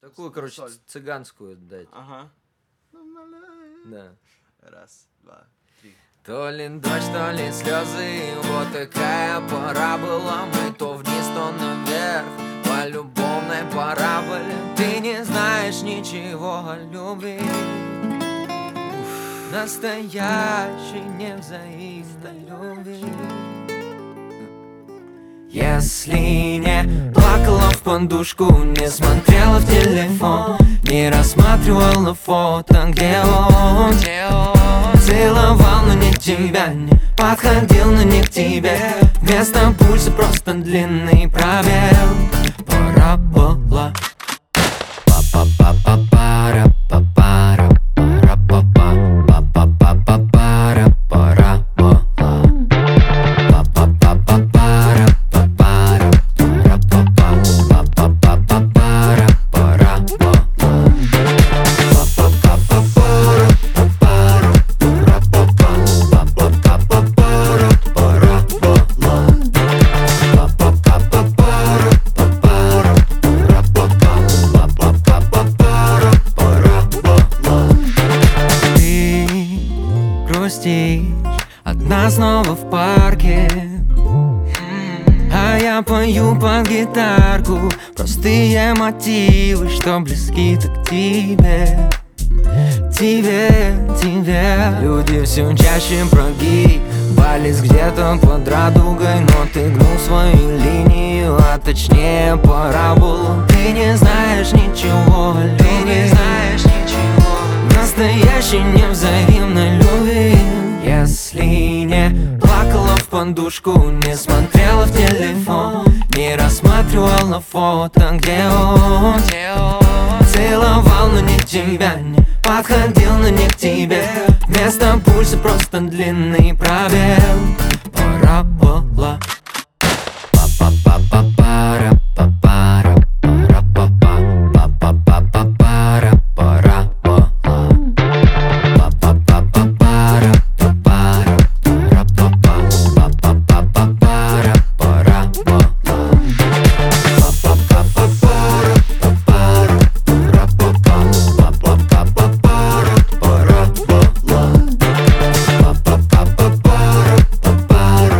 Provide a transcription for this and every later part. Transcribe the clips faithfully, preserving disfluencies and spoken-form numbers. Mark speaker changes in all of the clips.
Speaker 1: Такую, короче,
Speaker 2: соль.
Speaker 1: ц- цыганскую дать.
Speaker 2: Ага.
Speaker 1: Да.
Speaker 2: Раз, два, три.
Speaker 1: То ли дождь, то ли слезы, вот такая пора была. Мы то вниз, то наверх, по любовной параболе. Ты не знаешь ничего о любви, настоящей невзаимной любви. Если не плакала в подушку, не смотрела в телефон, не рассматривала фото, где он, где он целовал, но не тебя, не подходил, но не к тебе. Вместо пульса просто длинный пробел. Парабола. Па-па-па-па-пара, па-пара, пара-па-па, па-па-па-па-пара, парабола. Па-па-па-па-пара, па-пара, пара-па-па, па-па-па-па-пара, парабола. Па-па-па-па-пара, па-пара, пара-па-па, па-па-па-па-пара, парабола. Па-па-па-па-пара, па-пара, ты грустишь одна снова в парке, а я пою под гитарку простые мотивы, что близки так к тебе. Тебе, тебе. Люди все чаще прогибались где-то под радугой, но ты гнул свою линию, а точнее параболу. Ты не знаешь ничего о любви, ты не знаешь ничего настоящей невзаимной любви. Если не плакала в подушку, не смотрела в телефон, не рассматривала фото, где он, где он целовал, но не тебя, не подходил, но не к тебе. Вместо пульса просто длинный пробел. Парабола. Па-па-па-па-пара, па-пара, пара-па-па, па-па-па-па-пара, парабола. Па-па-па-па-пара, па-пара, пара-па-па, па-па-па-па-пара, парабола. Па-па-па-па-пара, па-пара, пара-па-па, па-па-па-па-пара, парабола. Па-па-па-па-пара, па-пара,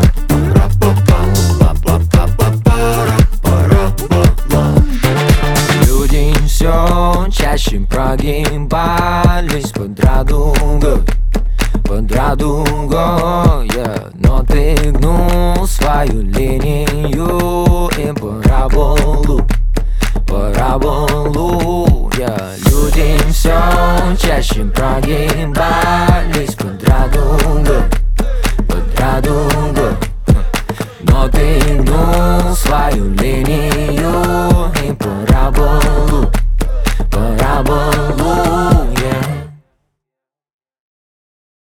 Speaker 1: пара-па-па, па-па-па-па-пара, парабола. Люди все чаще прогибались под радугой, под радугой, yeah. Но ты гнул свою линию и параболу, параболу, yeah. Люди все чаще прогибались под радугой, под радугой, но ты гнул свою линию и параболу.